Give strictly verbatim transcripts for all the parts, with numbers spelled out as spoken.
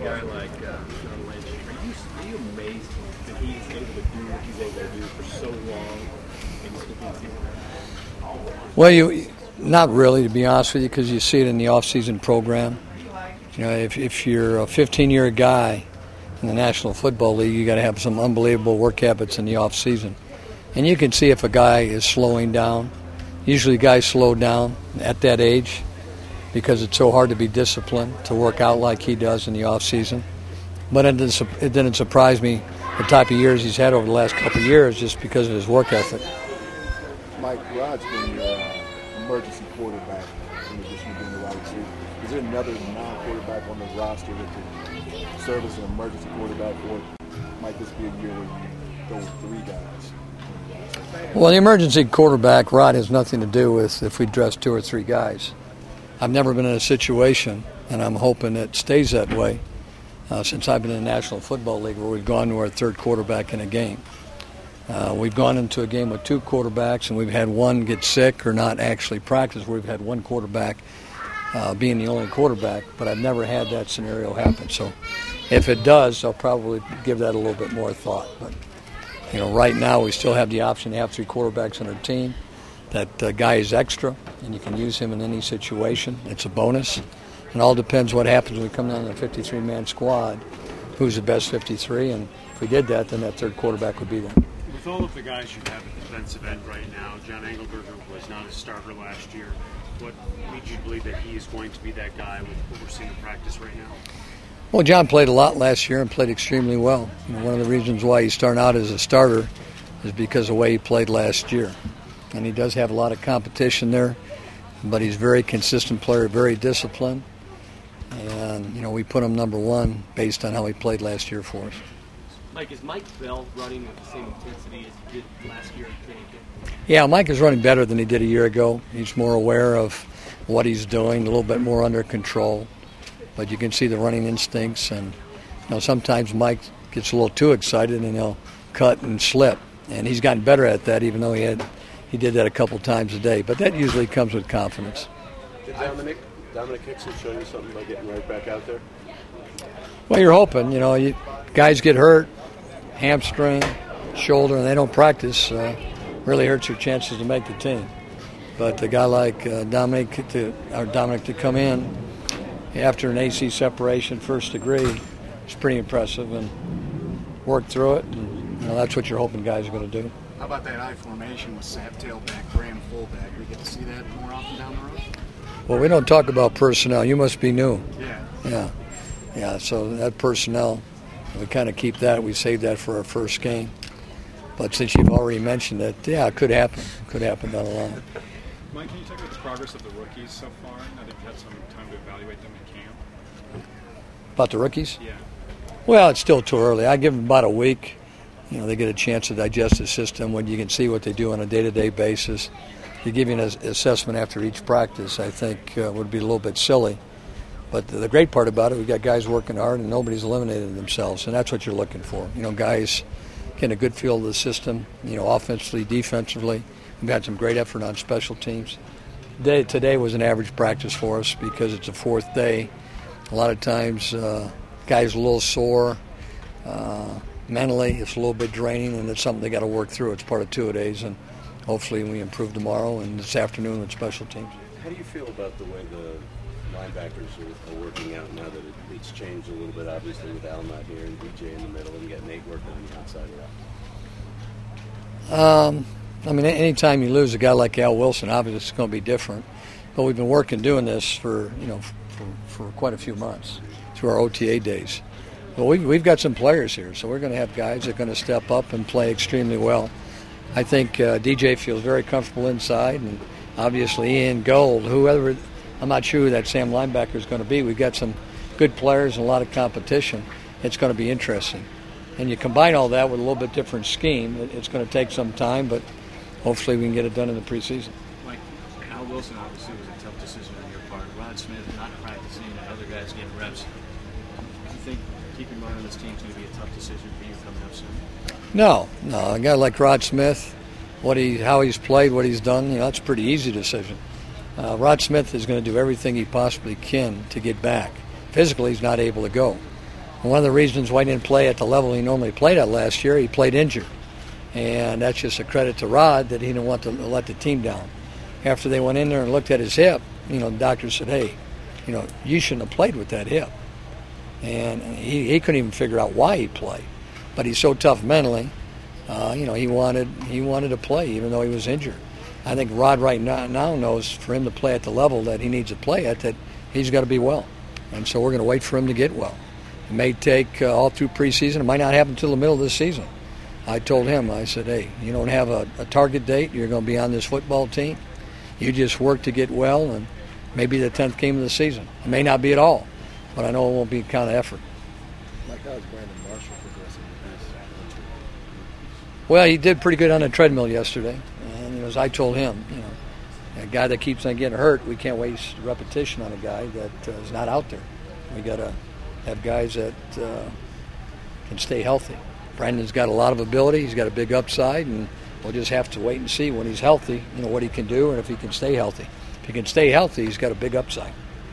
guy like uh, John Lynch, are you, are you amazed that he's able to do what he's able to do for so long in this season? Well, you not really, to be honest with you, because you see it in the off-season program. You know, if if you're a fifteen-year guy in the National Football League, you got to have some unbelievable work habits in the off-season, and you can see if a guy is slowing down. Usually, guys slow down at that age because it's so hard to be disciplined to work out like he does in the off-season. But it didn't, it didn't surprise me the type of years he's had over the last couple of years just because of his work ethic. Mike, Rod's been your uh, emergency quarterback in addition to being the wide receiver. Is there another non-quarterback on the roster that could serve as an emergency quarterback, or might this be a year where you go with three guys? Well, the emergency quarterback, Rod, has nothing to do with if we dress two or three guys. I've never been in a situation, and I'm hoping it stays that way, uh, since I've been in the National Football League, where we've gone to our third quarterback in a game. Uh, we've gone into a game with two quarterbacks, and we've had one get sick or not actually practice, where we've had one quarterback uh, being the only quarterback, but I've never had that scenario happen. So if it does, I'll probably give that a little bit more thought. But, you know, right now we still have the option to have three quarterbacks on our team. That uh, guy is extra, and you can use him in any situation. It's a bonus. It all depends what happens when we come down to a fifty-three man squad, who's the best fifty-three, and if we did that, then that third quarterback would be there. With all of the guys you have at the defensive end right now, John Engelberger was not a starter last year. What leads you to believe that he is going to be that guy with what we're seeing in practice right now? Well, John played a lot last year and played extremely well. You know, one of the reasons why he's starting out as a starter is because of the way he played last year. And he does have a lot of competition there, but he's a very consistent player, very disciplined. And, you know, we put him number one based on how he played last year for us. Mike, is Mike Bell running with the same intensity as he did last year at training camp? Yeah, Mike is running better than he did a year ago. He's more aware of what he's doing, a little bit more under control. But you can see the running instincts. And, you know, sometimes Mike gets a little too excited and he'll cut and slip. And he's gotten better at that, even though he had he did that a couple times a day. But that usually comes with confidence. Did Dominic, Dominic Hickson show you something by getting right back out there? Well, you're hoping. You know, you, guys get hurt, hamstring, shoulder, and they don't practice. Uh, really hurts your chances to make the team. But a guy like uh, Dominic to or Dominic to come in after an A C separation, first degree, is pretty impressive, and work through it. And, you know, that's what you're hoping guys are going to do. How about that I formation with Sapp tailback, Graham fullback? We get to see that more often down the road? Well, we don't talk about personnel. You must be new. Yeah. Yeah. Yeah, so that personnel, we kind of keep that. We save that for our first game. But since you've already mentioned it, yeah, it could happen. It could happen down the line. Mike, can you talk about the progress of the rookies so far, now that you've had some time to evaluate them in camp? About the rookies? Yeah. Well, it's still too early. I give them about a week. You know, they get a chance to digest the system when you can see what they do on a day-to-day basis. To give you an assessment after each practice, I think, uh, would be a little bit silly. But the great part about it, we've got guys working hard and nobody's eliminated themselves, and that's what you're looking for. You know, guys getting a good feel of the system, you know, offensively, defensively. We've had some great effort on special teams. Today, today was an average practice for us because it's a fourth day. A lot of times, uh, guys are a little sore. Uh, mentally, it's a little bit draining, and it's something they got to work through. It's part of two-a-days, and hopefully we improve tomorrow and this afternoon with special teams. How do you feel about the way the linebackers are, are working out now that it, it's changed a little bit, obviously, with Al not here and D J in the middle, and you got Nate working on the outside route? Um, I mean, anytime you lose a guy like Al Wilson, obviously it's going to be different. But we've been working doing this for, you know, for, for quite a few months through our O T A days. Well, we've, we've got some players here, so we're going to have guys that are going to step up and play extremely well. I think uh, D J feels very comfortable inside, and obviously Ian Gold, whoever, I'm not sure who that Sam linebacker is going to be. We've got some good players and a lot of competition. It's going to be interesting. And you combine all that with a little bit different scheme, it, it's going to take some time, but hopefully we can get it done in the preseason. Mike, Al Wilson obviously was a tough decision on your part. Rod Smith not practicing and other guys getting reps. Do you think keeping Rod on this team is going to be a tough decision for you coming up soon? No, no. A guy like Rod Smith, what he, how he's played, what he's done, you know, that's a pretty easy decision. Uh, Rod Smith is going to do everything he possibly can to get back. Physically, he's not able to go. One of the reasons why he didn't play at the level he normally played at last year, he played injured. And that's just a credit to Rod that he didn't want to let the team down. After they went in there and looked at his hip, you know, the doctor said, hey, you know, you shouldn't have played with that hip. And he, he couldn't even figure out why he played. But he's so tough mentally, uh, you know, he wanted he wanted to play even though he was injured. I think Rod right now, now knows for him to play at the level that he needs to play at, that he's got to be well. And so we're going to wait for him to get well. It may take uh, all through preseason. It might not happen until the middle of the season. I told him, I said, hey, you don't have a, a target date. You're going to be on this football team. You just work to get well, and maybe the tenth game of the season. It may not be at all, but I know it won't be kind of effort. Like how is Brandon Marshall progressing with this injury? Well, he did pretty good on the treadmill yesterday. And you know, as I told him, you know, a guy that keeps on getting hurt, we can't waste repetition on a guy that uh, is not out there. We got to have guys that uh, can stay healthy. Brandon's got a lot of ability. He's got a big upside, and we'll just have to wait and see when he's healthy, you know, what he can do and if he can stay healthy. If he can stay healthy, he's got a big upside.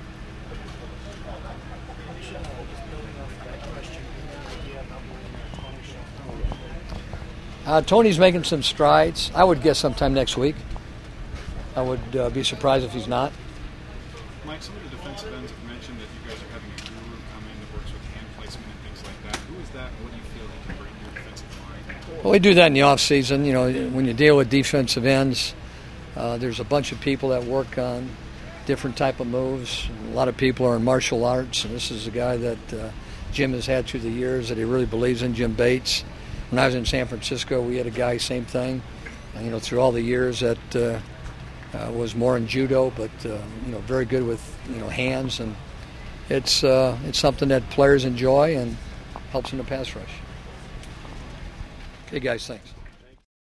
Uh, Tony's making some strides. I would guess sometime next week. I would uh, be surprised if he's not. Mike, some of the defensive ends have mentioned that you guys are having a guru come in that works with hand placement and things like that. Who is that? What do you feel he can bring to your defensive line? Well, we do that in the off season. You know, when you deal with defensive ends, uh, there's a bunch of people that work on different type of moves. A lot of people are in martial arts, and this is a guy that uh, Jim has had through the years that he really believes in, Jim Bates. When I was in San Francisco, we had a guy, same thing, you know, through all the years that uh, uh, was more in judo, but, uh, you know, very good with, you know, hands. And it's uh, it's something that players enjoy and helps in the pass rush. Okay, guys, thanks.